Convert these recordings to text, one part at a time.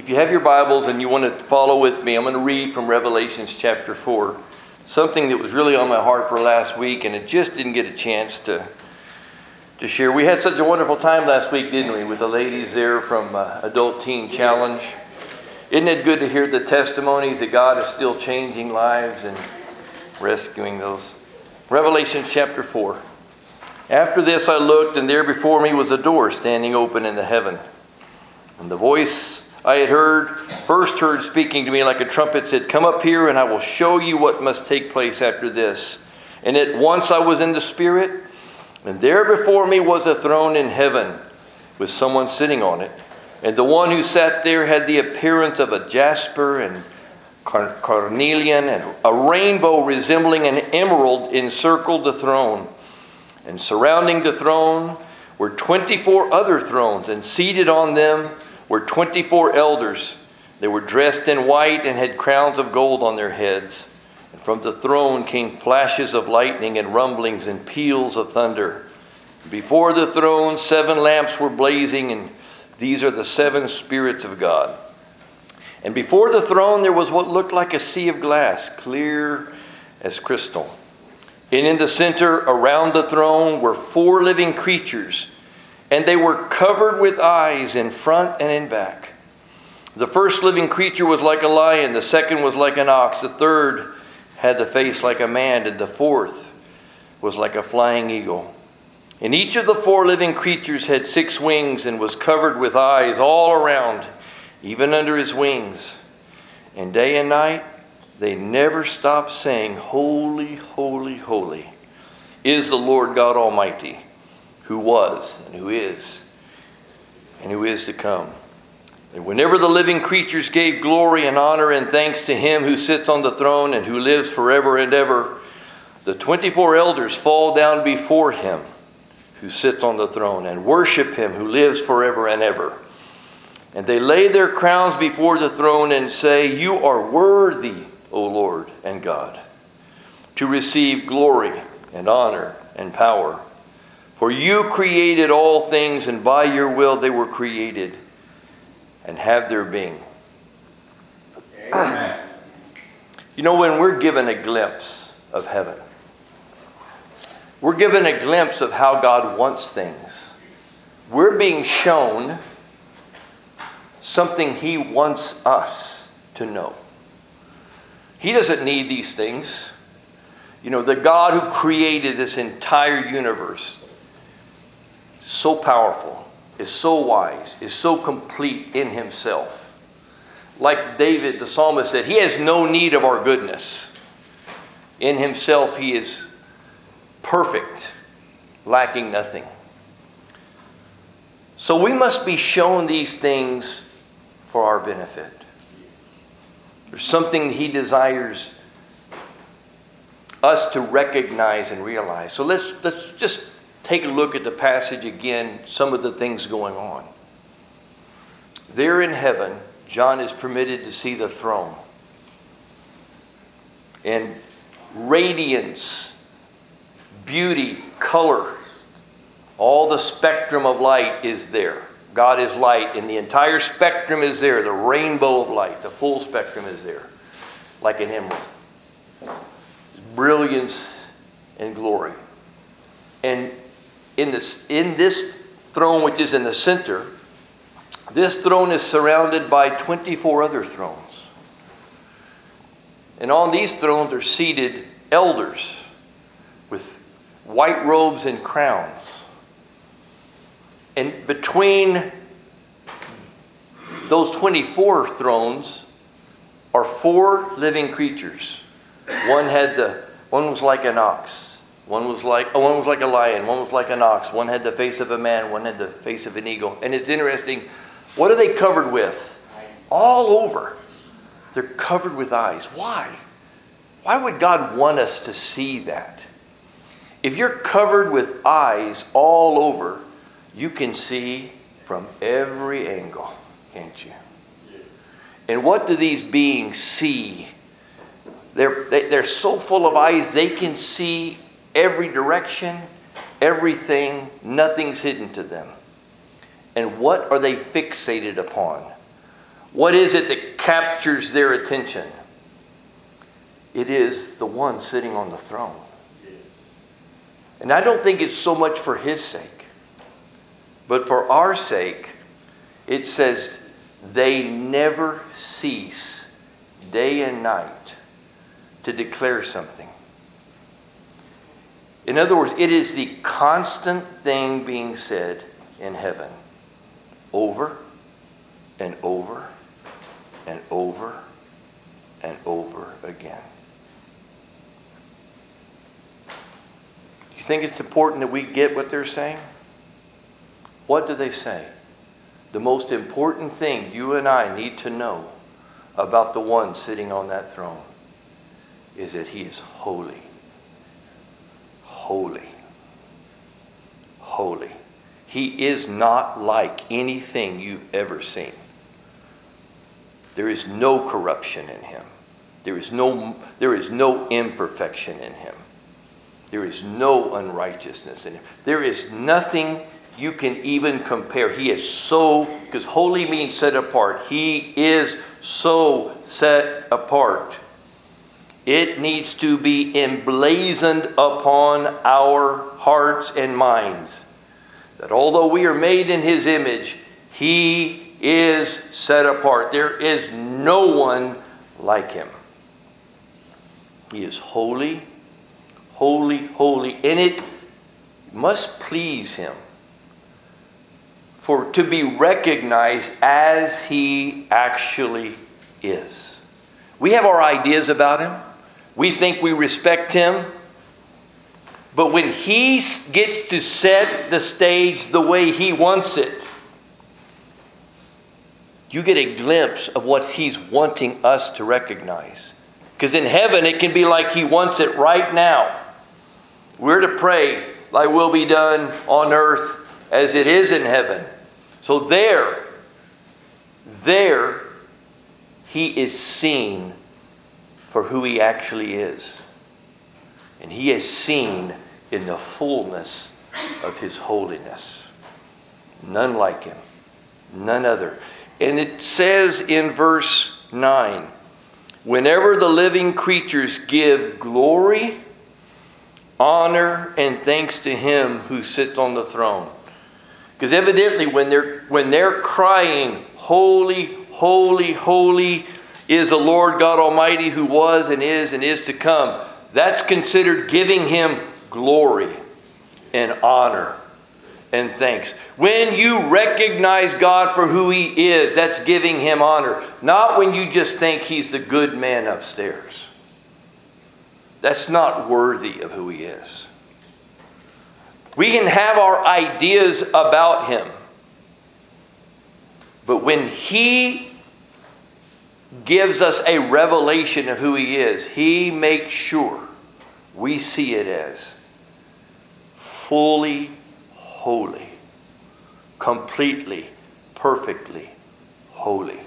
If you have your Bibles and you want to follow with me, I'm going to read from Revelations chapter 4. Something that was really on my heart for last week, and it just didn't get a chance to share. We had such a wonderful time last week, didn't we, with the ladies there from Adult Teen Challenge. Isn't it good to hear the testimonies that God is still changing lives and rescuing those? Revelation chapter 4. After this I looked, and there before me was a door standing open in the heaven. And the voice I had first heard speaking to me like a trumpet said, "Come up here, and I will show you what must take place after this." And at once I was in the Spirit, and there before me was a throne in heaven, with someone sitting on it. And the one who sat there had the appearance of a jasper and carnelian, and a rainbow resembling an emerald encircled the throne. And surrounding the throne were 24 other thrones, and seated on them were 24 elders. They were dressed in white and had crowns of gold on their heads. And from the throne came flashes of lightning and rumblings and peals of thunder. Before the throne 7 lamps were blazing, and these are the 7 spirits of God. And before the throne there was what looked like a sea of glass, clear as crystal. And in the center around the throne were 4 living creatures, and they were covered with eyes in front and in back. The first living creature was like a lion, the second was like an ox, the third had the face like a man, and the fourth was like a flying eagle. And each of the 4 living creatures had 6 wings and was covered with eyes all around, even under his wings. And day and night they never stopped saying, "Holy, holy, holy is the Lord God Almighty, who was and who is to come." And whenever the living creatures gave glory and honor and thanks to him who sits on the throne and who lives forever and ever, the 24 elders fall down before him who sits on the throne and worship him who lives forever and ever. And they lay their crowns before the throne and say, "You are worthy, O Lord and God, to receive glory and honor and power. For you created all things, and by your will they were created and have their being." Amen. You know, when we're given a glimpse of heaven, we're given a glimpse of how God wants things. We're being shown something he wants us to know. He doesn't need these things. You know, the God who created this entire universe is so powerful, is so wise, is so complete in himself. Like David, the psalmist, said, he has no need of our goodness. In himself, he is perfect, lacking nothing. So we must be shown these things for our benefit. There's something he desires us to recognize and realize. So let's just take a look at the passage again, some of the things going on. There in heaven, John is permitted to see the throne. And radiance, beauty, color, all the spectrum of light is there. God is light, and the entire spectrum is there. The rainbow of light, the full spectrum is there, like an emerald. Brilliance and glory. And in this throne, which is in the center, this throne is surrounded by 24 other thrones. And on these thrones are seated elders with white robes and crowns. And between those 24 thrones are 4 living creatures. One was like an ox. One was like a lion. One was like an ox. One had the face of a man. One had the face of an eagle. And it's interesting. What are they covered with? All over. They're covered with eyes. Why? Why would God want us to see that? If you're covered with eyes all over, you can see from every angle, can't you? And what do these beings see? They're so full of eyes, they can see every direction, everything, nothing's hidden to them. And what are they fixated upon? What is it that captures their attention? It is the one sitting on the throne. And I don't think it's so much for his sake, but for our sake. It says, they never cease day and night to declare something. In other words, it is the constant thing being said in heaven over and over and over and over again. You think it's important that we get what they're saying? What do they say? The most important thing you and I need to know about the one sitting on that throne is that he is holy. Holy. Holy. He is not like anything you've ever seen. There is no corruption in him. There is no imperfection in him. There is no unrighteousness in him. There is nothing you can even compare. He is so, because holy means set apart. He is so set apart. It needs to be emblazoned upon our hearts and minds that although we are made in his image, he is set apart. There is no one like him. He is holy, holy, holy. And it must please him to be recognized as he actually is. We have our ideas about him. We think we respect him. But when he gets to set the stage the way he wants it, you get a glimpse of what he's wanting us to recognize. Because in heaven, it can be like he wants it right now. We're to pray, thy will be done on earth as it is in heaven. So there, he is seen for who he actually is. And he is seen in the fullness of his holiness. None like him. None other. And it says in verse 9, whenever the living creatures give glory, honor, and thanks to him who sits on the throne. Because evidently when they're crying, holy, holy, holy is the Lord God Almighty who was and is to come, that's considered giving him glory and honor and thanks. When you recognize God for who he is, that's giving him honor. Not when you just think he's the good man upstairs. That's not worthy of who he is. We can have our ideas about him. But when he gives us a revelation of who he is, he makes sure we see it as fully holy, completely, perfectly holy.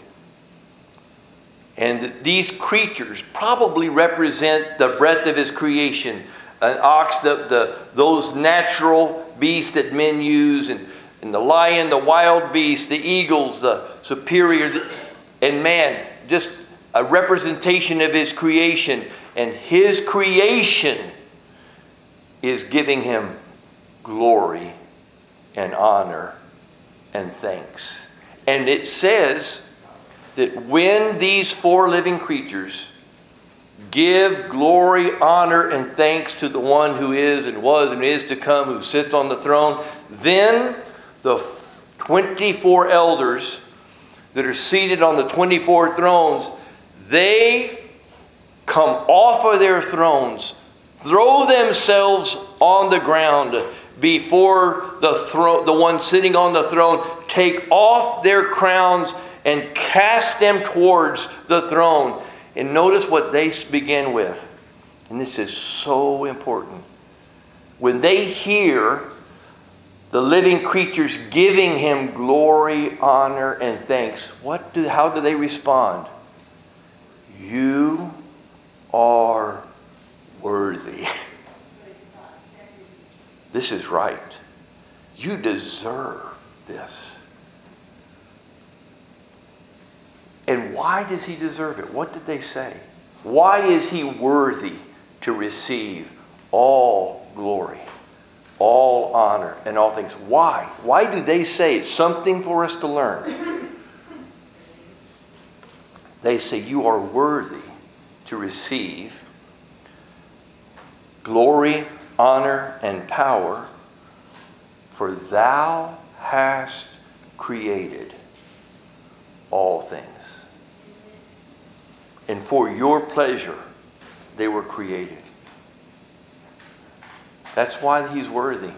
And these creatures probably represent the breadth of his creation. An ox, those natural beasts that men use, and the lion, the wild beast, the eagles, the superior, and man, just a representation of his creation. And his creation is giving him glory and honor and thanks. And it says that when these four living creatures give glory, honor, and thanks to the one who is and was and is to come, who sits on the throne, then the 24 elders that are seated on the 24 thrones, they come off of their thrones, throw themselves on the ground before the one sitting on the throne, take off their crowns and cast them towards the throne. And notice what they begin with. And this is so important. When they hear the living creatures giving him glory, honor, and thanks, how do they respond? You are worthy. This is right. You deserve this. And why does he deserve it? What did they say? Why is he worthy to receive all glory, all honor, and all things? Why? Why do they say it's something for us to learn? They say you are worthy to receive glory, honor, and power, for thou hast created all things. And for your pleasure they were created. That's why he's worthy.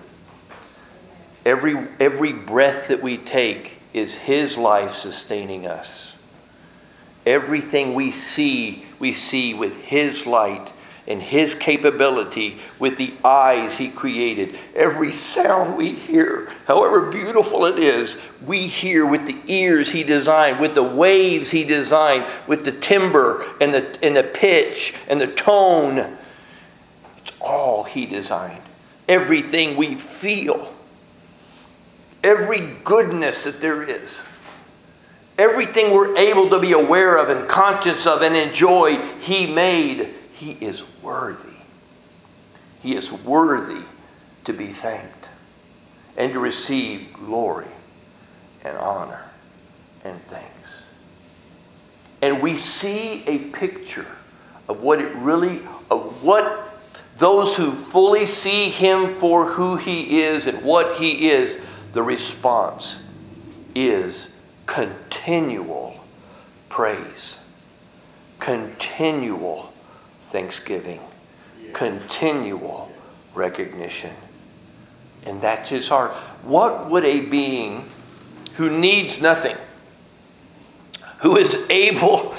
Every breath that we take is his life sustaining us. Everything we see with his light and his capability, with the eyes he created. Every sound we hear, however beautiful it is, we hear with the ears he designed, with the waves he designed, with the timbre and the pitch and the tone. It's all he designed. Everything we feel, every goodness that there is, everything we're able to be aware of and conscious of and enjoy, he made. He is worthy. He is worthy to be thanked and to receive glory and honor and thanks. And we see a picture of what those who fully see him for who he is and what he is, the response is continual praise, continual thanksgiving, continual recognition. And that's his heart. What would a being who needs nothing, who's able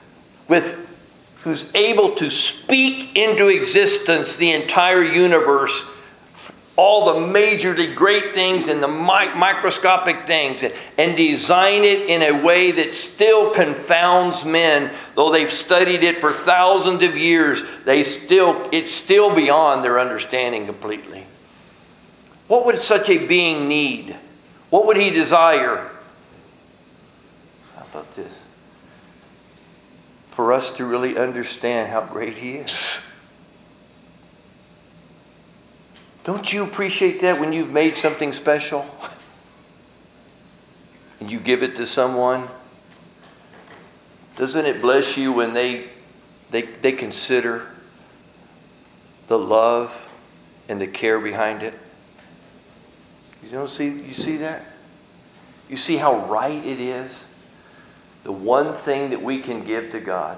to speak into existence the entire universe, all the majorly great things and the microscopic things, and design it in a way that still confounds men, though they've studied it for thousands of years, it's still beyond their understanding completely. What would such a being need? What would he desire? How about this? For us to really understand how great he is. Don't you appreciate that when you've made something special and you give it to someone? Doesn't it bless you when they consider the love and the care behind it? You see that? You see how right it is? The one thing that we can give to God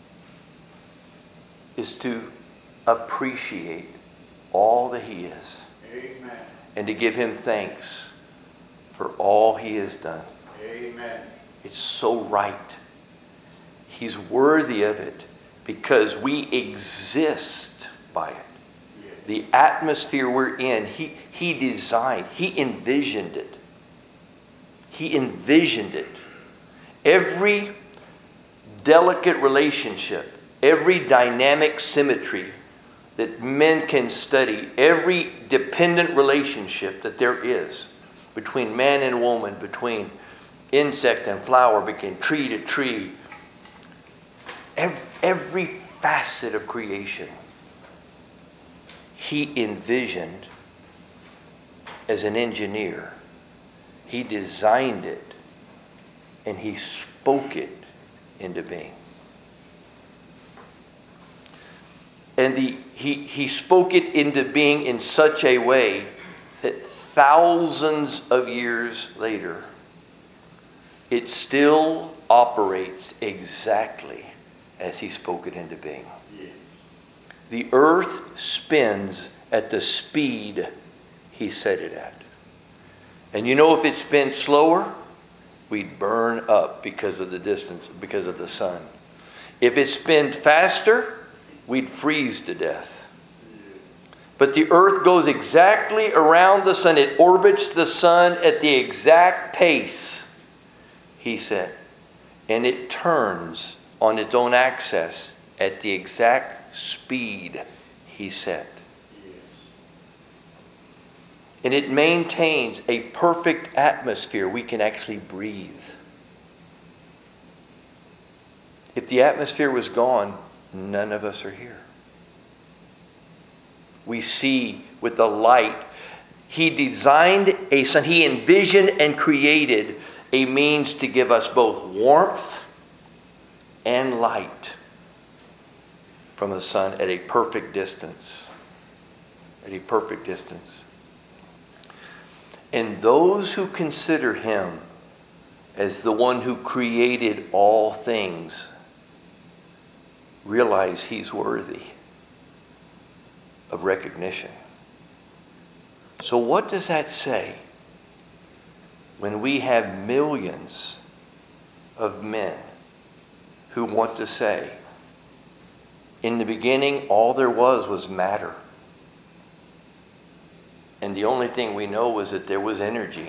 is to appreciate all that he is. Amen. And to give him thanks for all he has done. Amen. It's so right. He's worthy of it because we exist by it. Yes. The atmosphere we're in, he designed, he envisioned it. He envisioned it. Every delicate relationship, every dynamic symmetry that men can study, every dependent relationship that there is between man and woman, between insect and flower, between tree to tree, every facet of creation, he envisioned as an engineer. He designed it and he spoke it into being. And he spoke it into being in such a way that thousands of years later, it still operates exactly as he spoke it into being. Yes. The earth spins at the speed he set it at. And you know, if it spins slower, we'd burn up because of the distance, because of the sun. If it spins faster, we'd freeze to death. But the earth goes exactly around the sun. It orbits the sun at the exact pace he said. And it turns on its own axis at the exact speed he set. And it maintains a perfect atmosphere we can actually breathe. If the atmosphere was gone, none of us are here. We see with the light. He designed a sun. He envisioned and created a means to give us both warmth and light from the sun at a perfect distance. At a perfect distance. And those who consider him as the one who created all things realize he's worthy of recognition. So what does that say when we have millions of men who want to say, in the beginning all there was matter. And the only thing we know was that there was energy.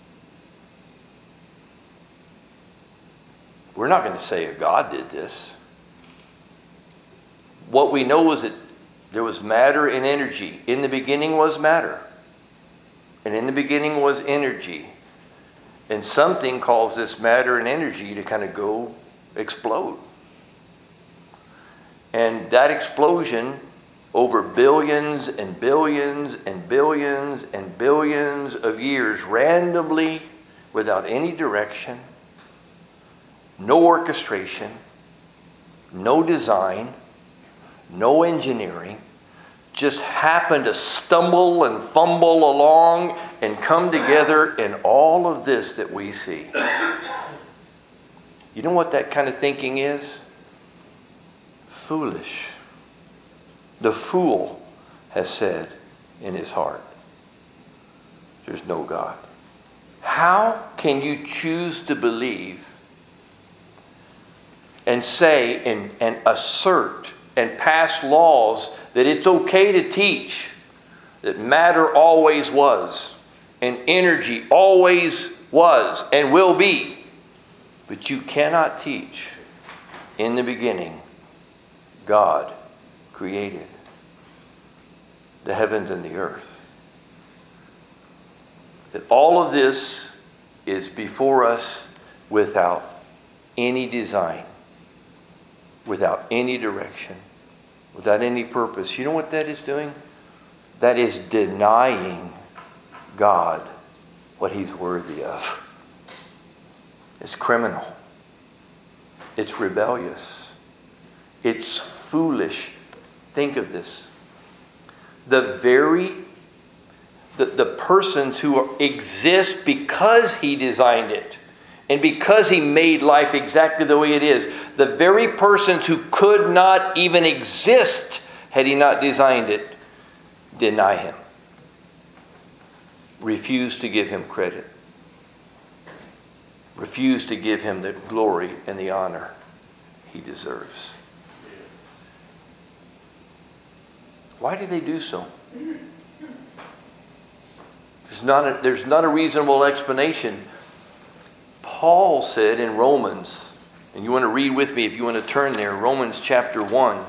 We're not going to say a God did this. What we know is that there was matter and energy. In the beginning was matter. And in the beginning was energy. And something caused this matter and energy to kind of go explode. And that explosion over billions and billions and billions and billions of years, randomly, without any direction, no orchestration, no design, no engineering, just happened to stumble and fumble along and come together in all of this that we see. You know what that kind of thinking is? Foolish. The fool has said in his heart, there's no God. How can you choose to believe and say and assert and pass laws that it's okay to teach that matter always was and energy always was and will be, but you cannot teach in the beginning God created the heavens and the earth? That all of this is before us without any design, without any direction, without any purpose. You know what that is doing? That is denying God what he's worthy of. It's criminal. It's rebellious. It's foolish. Think of this. The persons who exist because he designed it and because he made life exactly the way it is, the very persons who could not even exist had he not designed it, deny him. Refuse to give him credit. Refuse to give him the glory and the honor he deserves. Why do they do so? There's not a reasonable explanation. Paul said in Romans, and you want to read with me if you want to turn there, Romans chapter 1,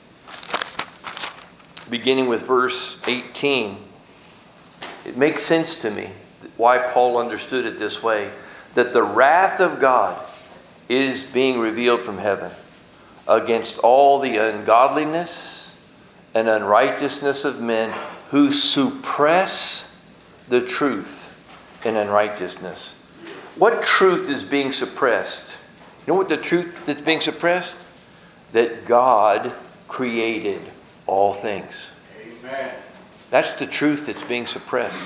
beginning with verse 18. It makes sense to me why Paul understood it this way, that the wrath of God is being revealed from heaven against all the ungodliness and unrighteousness of men who suppress the truth in unrighteousness. What truth is being suppressed? You know what the truth that's being suppressed? That God created all things. Amen. That's the truth that's being suppressed.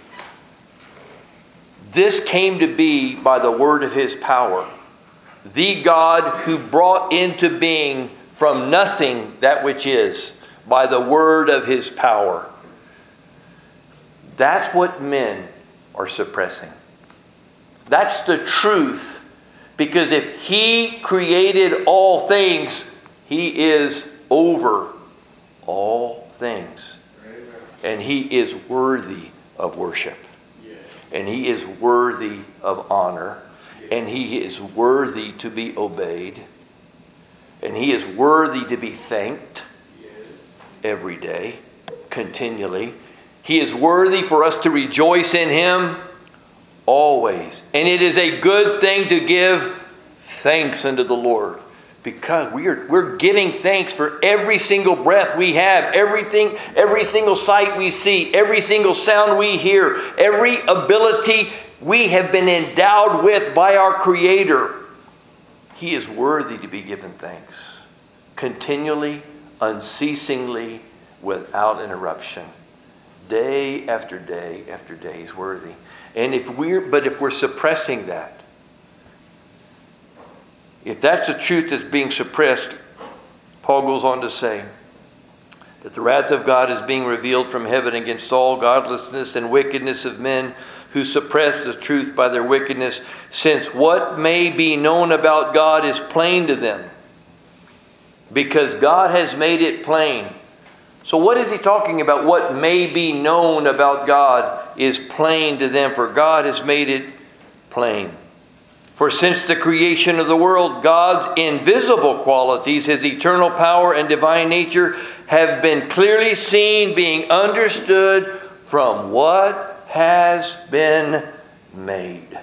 This came to be by the word of his power. The God who brought into being from nothing that which is, by the word of his power. That's what men are suppressing. That's the truth. Because if he created all things, he is over all things. And he is worthy of worship. And he is worthy of honor. And he is worthy to be obeyed. And he is worthy to be thanked every day, continually. He is worthy for us to rejoice in him always. And it is a good thing to give thanks unto the Lord, because we're giving thanks for every single breath we have, everything, every single sight we see, every single sound we hear, every ability we have been endowed with by our Creator. He is worthy to be given thanks, continually, unceasingly, without interruption. Day after day after day is worthy. And if we're suppressing that, if that's a truth that's being suppressed, Paul goes on to say that the wrath of God is being revealed from heaven against all godlessness and wickedness of men who suppress the truth by their wickedness, since what may be known about God is plain to them, because God has made it plain. So what is he talking about? What may be known about God is plain to them, for God has made it plain. For since the creation of the world, God's invisible qualities, His eternal power and divine nature, have been clearly seen, being understood from what has been made.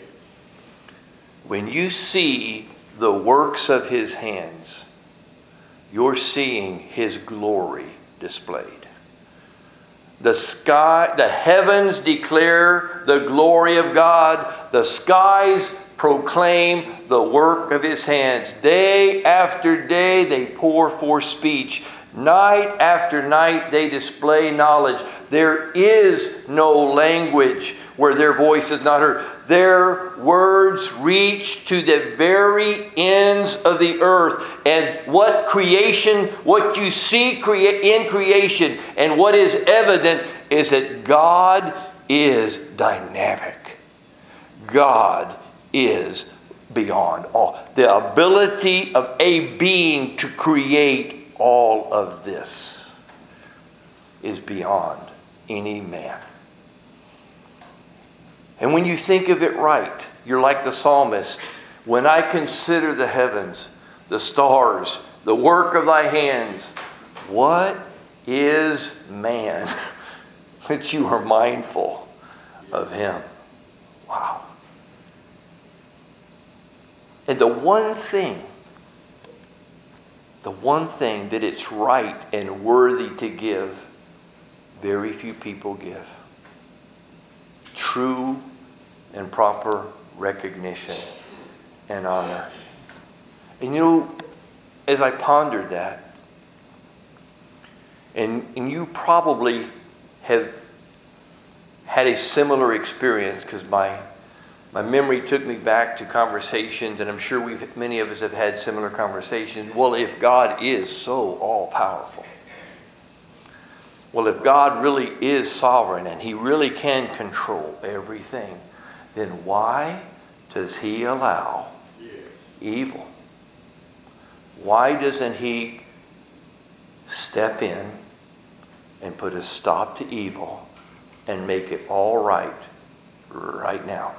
When you see the works of His hands, you're seeing His glory displayed. The sky, the heavens declare the glory of God. The skies proclaim the work of His hands. Day after day they pour forth speech. Night after night they display knowledge. There is no language where their voice is not heard. Their words reach to the very ends of the earth. And what creation, what you see in creation, and what is evident is that God is dynamic. God is beyond all. The ability of a being to create all of this is beyond any man. And when you think of it right, you're like the psalmist. When I consider the heavens, the stars, the work of thy hands, what is man that you are mindful of him? Wow. And the one thing that it's right and worthy to give, very few people give. True and proper recognition and honor. And you know, as I pondered that, and you probably have had a similar experience, because my memory took me back to conversations, and I'm sure many of us have had similar conversations. Well, if God is so all-powerful, well, if God really is sovereign and He really can control everything, then why does He allow evil? Why doesn't He step in and put a stop to evil and make it all right now?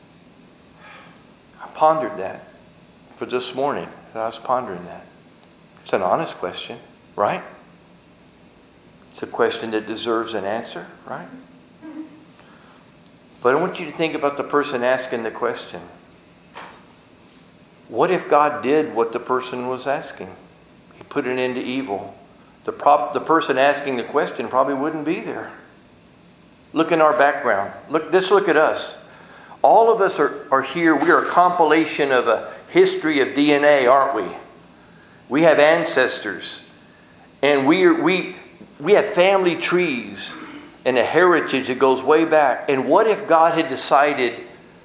I pondered that for this morning. I was pondering that. It's an honest question, right? It's a question that deserves an answer, right? But I want you to think about the person asking the question. What if God did what the person was asking? He put an end to evil. The person asking the question probably wouldn't be there. Look in our background. Look at us. All of us are here. We are a compilation of a history of DNA, aren't we? We have ancestors. And we have family trees and a heritage that goes way back. And what if God had decided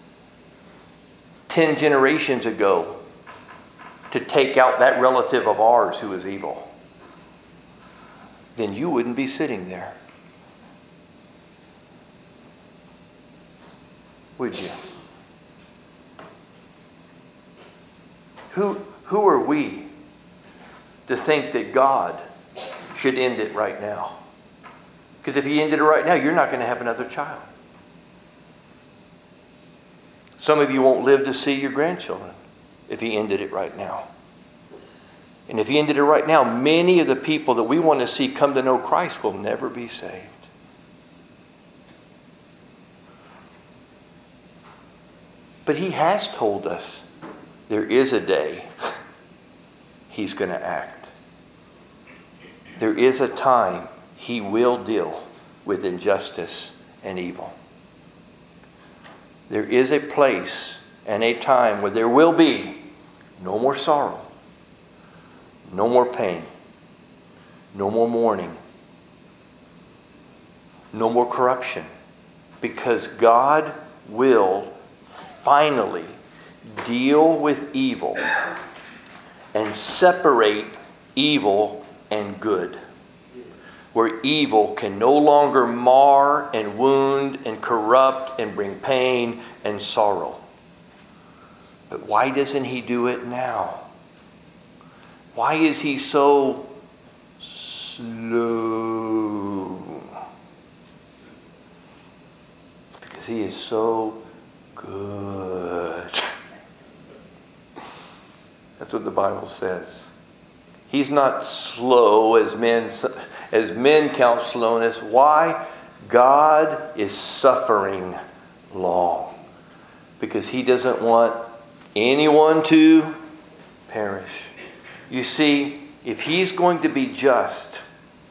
10 generations ago to take out that relative of ours who is evil? Then you wouldn't be sitting there, would you? Who are we to think that God should end it right now? Because if He ended it right now, you're not going to have another child. Some of you won't live to see your grandchildren if He ended it right now. And if He ended it right now, many of the people that we want to see come to know Christ will never be saved. But He has told us there is a day He's going to act. There is a time He will deal with injustice and evil. There is a place and a time where there will be no more sorrow, no more pain, no more mourning, no more corruption, because God will finally deal with evil and separate evil and good, where evil can no longer mar and wound and corrupt and bring pain and sorrow. But why doesn't He do it now? Why is He so slow? Because He is so good. That's what the Bible says. He's not slow as men count slowness. Why? God is suffering long, because He doesn't want anyone to perish. You see, if He's going to be just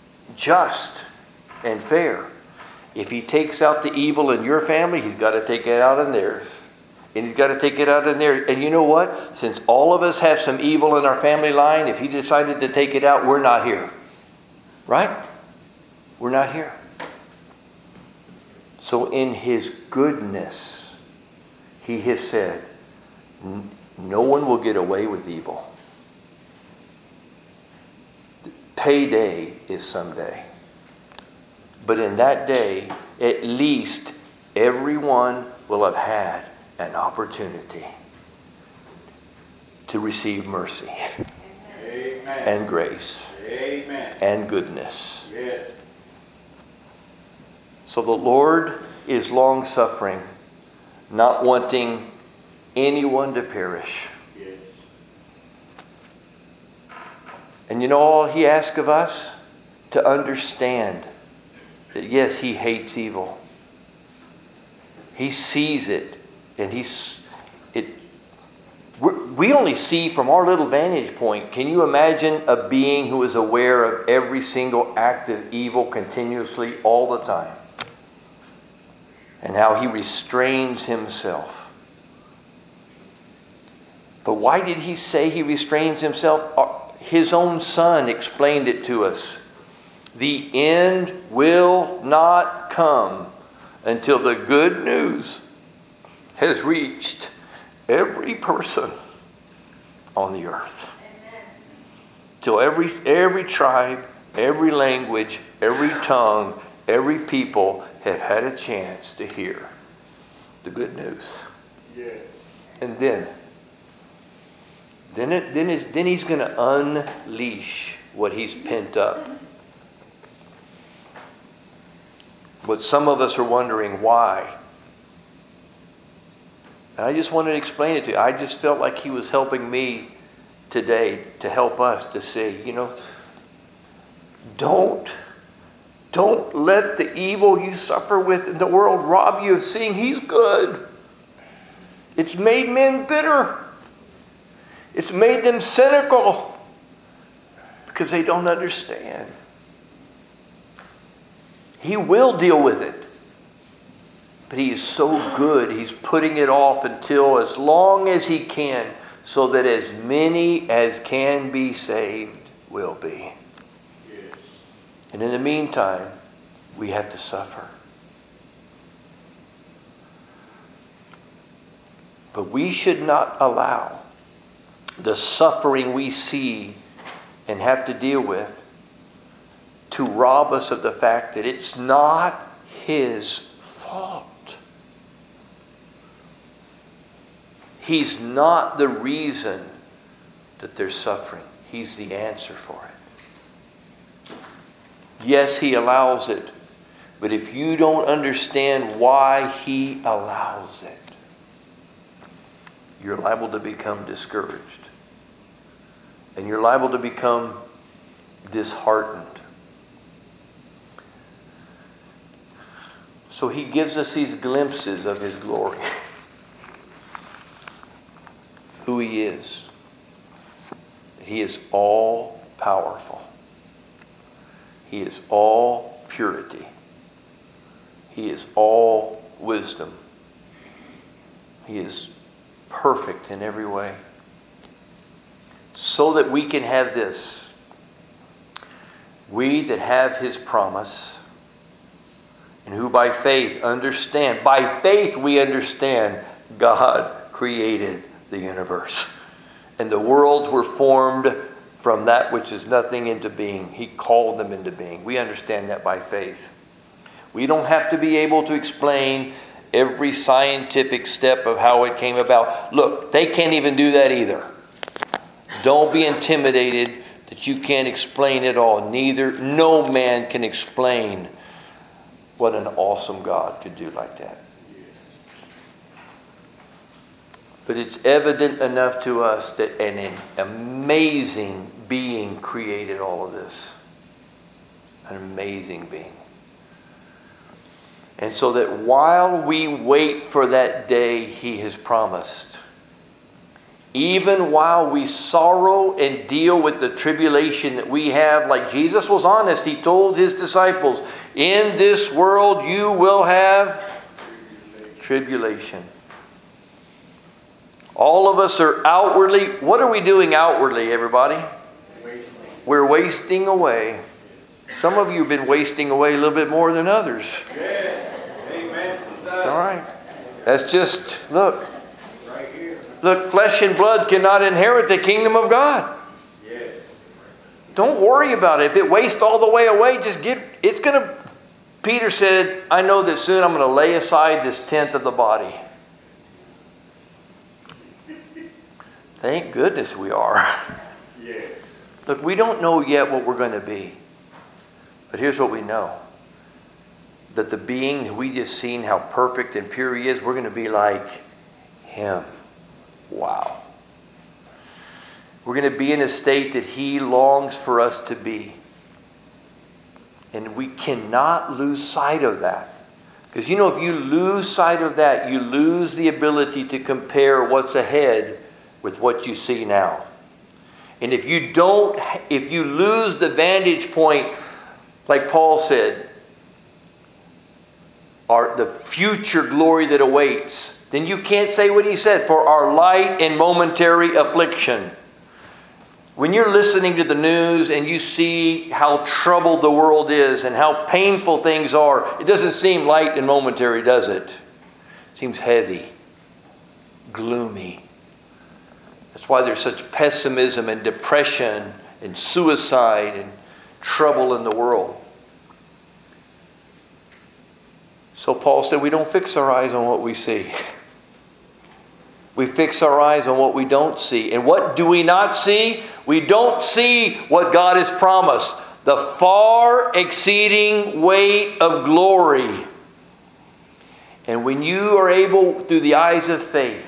and fair, if He takes out the evil in your family, He's got to take it out in theirs. And He's got to take it out in there. And you know what? Since all of us have some evil in our family line, if He decided to take it out, we're not here. Right? We're not here. So in His goodness, He has said, no one will get away with evil. Payday is someday. But in that day, at least everyone will have had an opportunity to receive mercy. Amen. And grace. Amen. And goodness. Yes. So the Lord is long-suffering, not wanting anyone to perish. Yes. And you know all He asks of us? To understand that yes, He hates evil. He sees it. And we only see from our little vantage point. Can you imagine a being who is aware of every single act of evil continuously all the time? And how He restrains Himself. But why did He say He restrains Himself? His own Son explained it to us. The end will not come until the good news has reached every person on the earth. Amen. Till every tribe, every language, every tongue, every people have had a chance to hear the good news. Yes. And then He's going to unleash what He's pent up. But some of us are wondering why. And I just wanted to explain it to you. I just felt like He was helping me today to help us to see, don't let the evil you suffer with in the world rob you of seeing He's good. It's made men bitter. It's made them cynical because they don't understand. He will deal with it. But He is so good, He's putting it off until as long as He can, so that as many as can be saved will be. Yes. And in the meantime, we have to suffer. But we should not allow the suffering we see and have to deal with to rob us of the fact that it's not His fault. He's not the reason that they're suffering. He's the answer for it. Yes, He allows it. But if you don't understand why He allows it, you're liable to become discouraged. And you're liable to become disheartened. So He gives us these glimpses of His glory. Who He is. He is all powerful. He is all purity. He is all wisdom. He is perfect in every way. So that we can have this. We that have His promise, and who by faith understand. By faith we understand God created the universe. And the worlds were formed from that which is nothing into being. He called them into being. We understand that by faith. We don't have to be able to explain every scientific step of how it came about. Look, they can't even do that either. Don't be intimidated that you can't explain it all. No man can explain what an awesome God could do like that. But it's evident enough to us that an amazing being created all of this. An amazing being. And so that while we wait for that day He has promised, even while we sorrow and deal with the tribulation that we have, like Jesus was honest, He told His disciples, in this world you will have tribulation. All of us are outwardly, what are we doing outwardly, everybody? We're wasting away. Some of you have been wasting away a little bit more than others. Yes. Amen. It's all right. That's just, look. Look, flesh and blood cannot inherit the kingdom of God. Yes. Don't worry about it. If it wastes all the way away, Peter said, I know that soon I'm going to lay aside this tenth of the body. Thank goodness we are. Yes. Look, we don't know yet what we're going to be. But here's what we know. That the being that we just seen, how perfect and pure He is, we're going to be like Him. Wow. We're going to be in a state that He longs for us to be. And we cannot lose sight of that. Because if you lose sight of that, you lose the ability to compare what's ahead with what you see now. And if you lose the vantage point, like Paul said, the future glory that awaits, then you can't say what he said, for our light and momentary affliction. When you're listening to the news and you see how troubled the world is and how painful things are, it doesn't seem light and momentary, does it? It seems heavy, gloomy. That's why there's such pessimism and depression and suicide and trouble in the world. So Paul said we don't fix our eyes on what we see. We fix our eyes on what we don't see. And what do we not see? We don't see what God has promised. The far exceeding weight of glory. And when you are able, through the eyes of faith,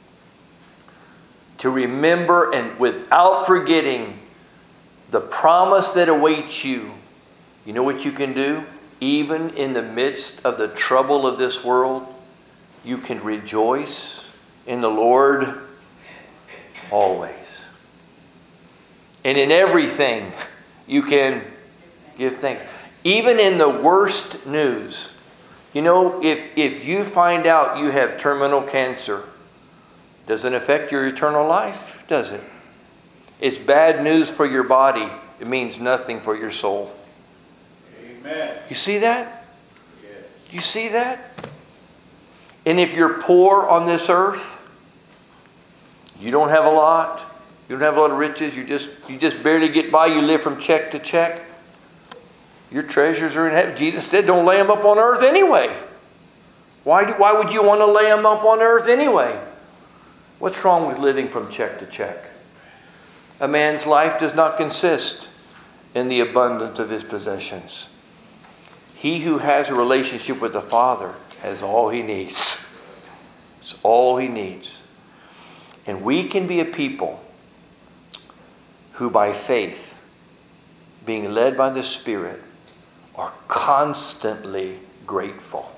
to remember and without forgetting the promise that awaits you, you know what you can do? Even in the midst of the trouble of this world, you can rejoice in the Lord always. And in everything, you can give thanks. Even in the worst news. If you find out you have terminal cancer, doesn't affect your eternal life, does it? It's bad news for your body. It means nothing for your soul. Amen. You see that? Yes. You see that? And if you're poor on this earth, you don't have a lot. You don't have a lot of riches. You just barely get by. You live from check to check. Your treasures are in heaven. Jesus said, don't lay them up on earth anyway. Why would you want to lay them up on earth anyway? What's wrong with living from check to check? A man's life does not consist in the abundance of his possessions. He who has a relationship with the Father has all he needs. It's all he needs. And we can be a people who by faith, being led by the Spirit, are constantly grateful.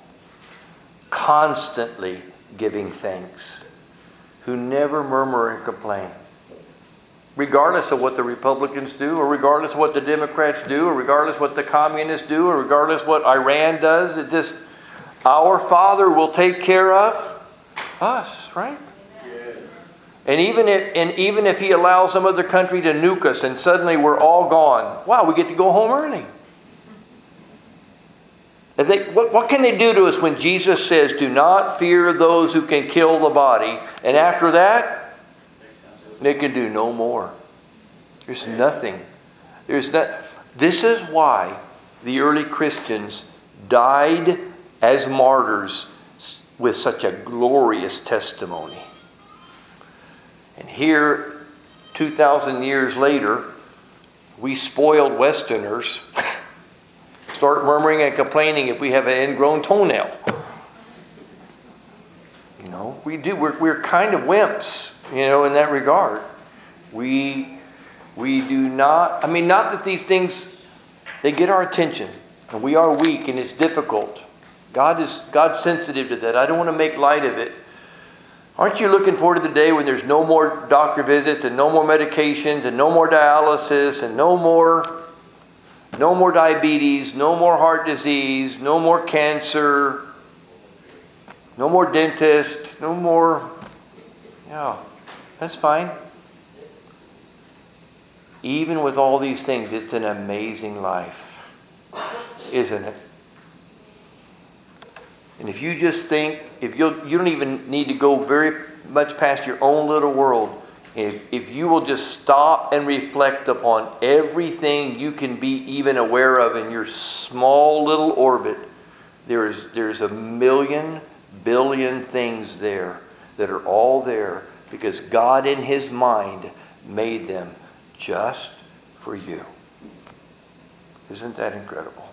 Constantly giving thanks. Who never murmur and complain. regardless of what the Republicans do, or regardless of what the Democrats do, or regardless of what the communists do, or regardless of what Iran does. It just, our Father will take care of us, right? Yes. And even if He allows some other country to nuke us and suddenly we're all gone, wow, we get to go home early. What can they do to us when Jesus says, do not fear those who can kill the body, and after that, they can do no more. There's nothing. This is why the early Christians died as martyrs with such a glorious testimony. And here, 2,000 years later, we spoiled Westerners start murmuring and complaining if we have an ingrown toenail. We do. We're kind of wimps, in that regard. We do not. Not that these things, they get our attention, and we are weak, and it's difficult. God's sensitive to that. I don't want to make light of it. Aren't you looking forward to the day when there's no more doctor visits, and no more medications, and no more dialysis, and no more diabetes, no more heart disease, no more cancer, no more dentist, no more... Yeah, that's fine. Even with all these things, it's an amazing life, isn't it? And if you just think, you don't even need to go very much past your own little world. If you will just stop and reflect upon everything you can be even aware of in your small little orbit, there's a million, billion things there that are all there because God in His mind made them just for you. Isn't that incredible?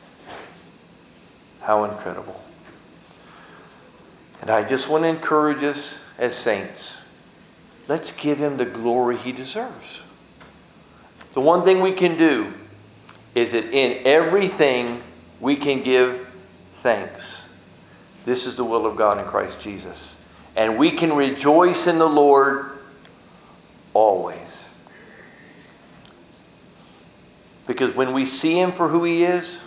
How incredible. And I just want to encourage us as saints. Let's give Him the glory He deserves. The one thing we can do is that in everything we can give thanks. This is the will of God in Christ Jesus. And we can rejoice in the Lord always. Because when we see Him for who He is,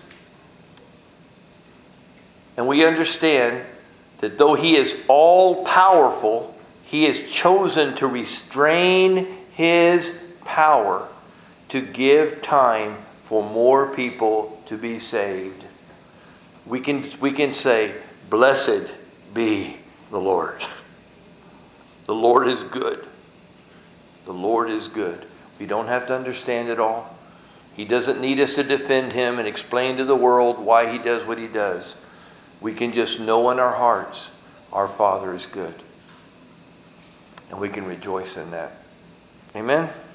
and we understand that though He is all-powerful, He has chosen to restrain His power to give time for more people to be saved. We can say, blessed be the Lord. The Lord is good. The Lord is good. We don't have to understand it all. He doesn't need us to defend Him and explain to the world why He does what He does. We can just know in our hearts our Father is good. And we can rejoice in that. Amen?